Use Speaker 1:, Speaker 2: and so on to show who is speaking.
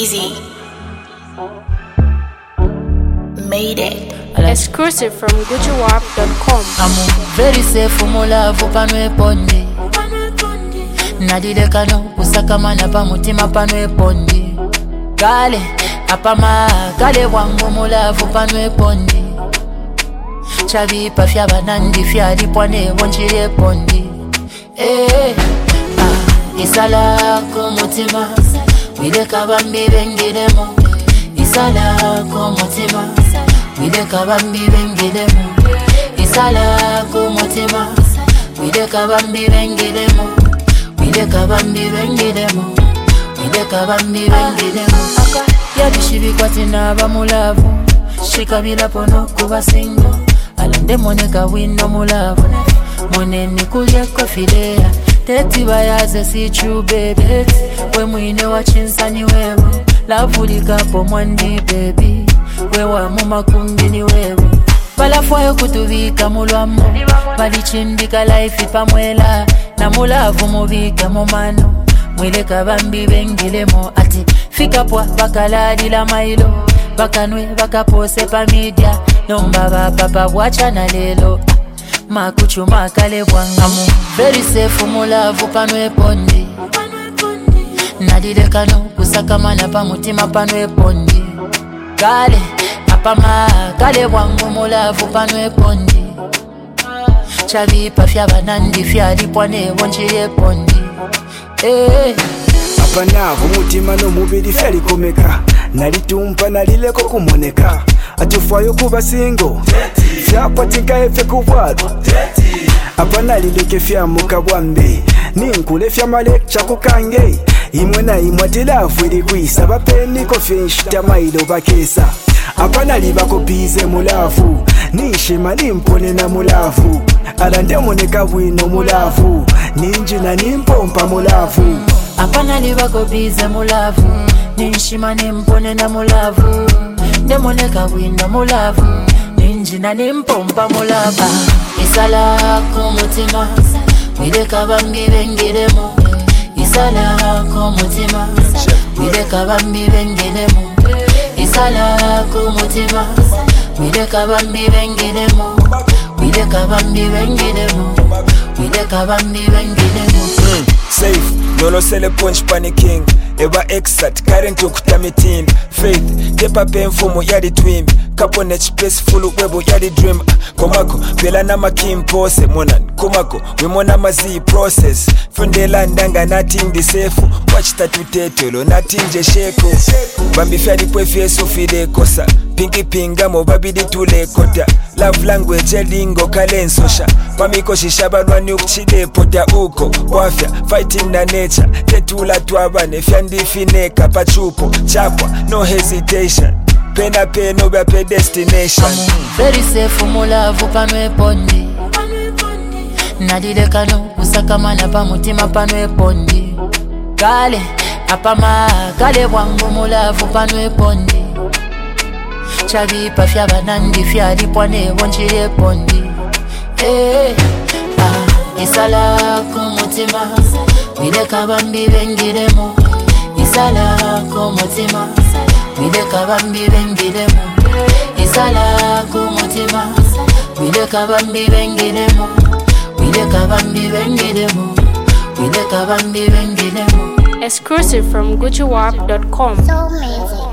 Speaker 1: Easy. Made it.
Speaker 2: Exclusive from GucciWarp.com.
Speaker 3: I'm very safe for my love panwe pondi. Nadile kano kusaka mana pa mutima panwe pondi. Gale apama gale wangu my love panwe pondi. Chavi pa fya banandi fya di pwane wonchire pondi. Isala ko mutima wile kabambi bengidemo. Isala ko mutima wile kabambi bengidemo. Isala ko mutima wile kabambi bengidemo. Wile kabambi bengidemo. Wile kabambi bengidemo. Yabishibi kwatina bamulavu shikabila pono kuba singo. Alande moneka wino mulavu mone nikulye kofidea. Teti bayaze si true baby. We mwine wa chinsani wewe. Lavulika po mwandi baby. Wewa muma kumbini wewe. Balafwayo kutuvika mulwamu. Balichimbika life ipamwela. Na mulavu mubika mumano. Mwile kabambi bengilemo. Ati fika pwa bakaladi la mailo. Bakanwe bakapose pa media. Nomba papa wachana lelo. Makuchu makale bwangamu. Very safe mulavu panwe pondi. Nadile kano kusaka mana pa mutima panwe pondi. Gale apama gale bwangu mulavu panwe pondi. Chavi pa fya banandi fya di pwane wonchire pondi.
Speaker 4: Apanavu mutima no mubiri feri komeka. Nalitumpa nalileko kumoneka. Atufayo kuba singo fyapatika efe kuvwalo. Apana lileke fya mukabwambe ninkule fya malekcha kukange. Imwe na imwe tilavu ilikwisa bapeniko fyenshita mailo bakesa. Apana libako bize mulavu nishima nimpone na mulavu. Alande moneka wino mulavu ninjina nimpompa mulavu.
Speaker 3: Apana libako bize mulavu nishima nimpone na mulavu. Demoneka wino mulavu ninjina nimpompa mulavu. Isala kumutima wile kabambi bengidemo. Isala kumutima wile kabambi bengidemo. Isala kumutima wile kabambi bengidemo. Wile kabambi bengidemo. Wile kabambi bengidemo.
Speaker 5: Safe, nolo sele punch panicking. Eba exat, current ukutamitin. Faith, tepa penfumo yadi twim. Kapone space full webo yadi dream. Komako, pela nama kimpose monan. Komako, wimona mazi process. Fundela ndanga nothing the safe. Watch tatu tetelo, nothing je sheko. Bambi fiadi kwe fieso fide kosa. Pinky pingamo babidi tule kota. Love language lingo kalensosha. Pamiko shishabalwa nyukchide pota uko. Wafya, fighting na nature. Tetula tuabane fyandi fineka pachupo. Chapwa, no hesitation. Pena peno bape destination.
Speaker 3: Very safe mulavu panwe pondi. Nadile kano kusaka mana pa mutima panwe pondi. Gale apama gale wangu mulavu panwe pondi. Chavi pa fya banandi fya di pwane wonchire pondi. Isala kumutima wile kabambi bengidemo. Isala kumutima wile kabambi bengidemo. Isala kumutima wile kabambi bengidemo. Wile kabambi bengidemo. Wile kabambi bengidemo.
Speaker 2: Exclusive from GucciWarp.com.
Speaker 1: So amazing.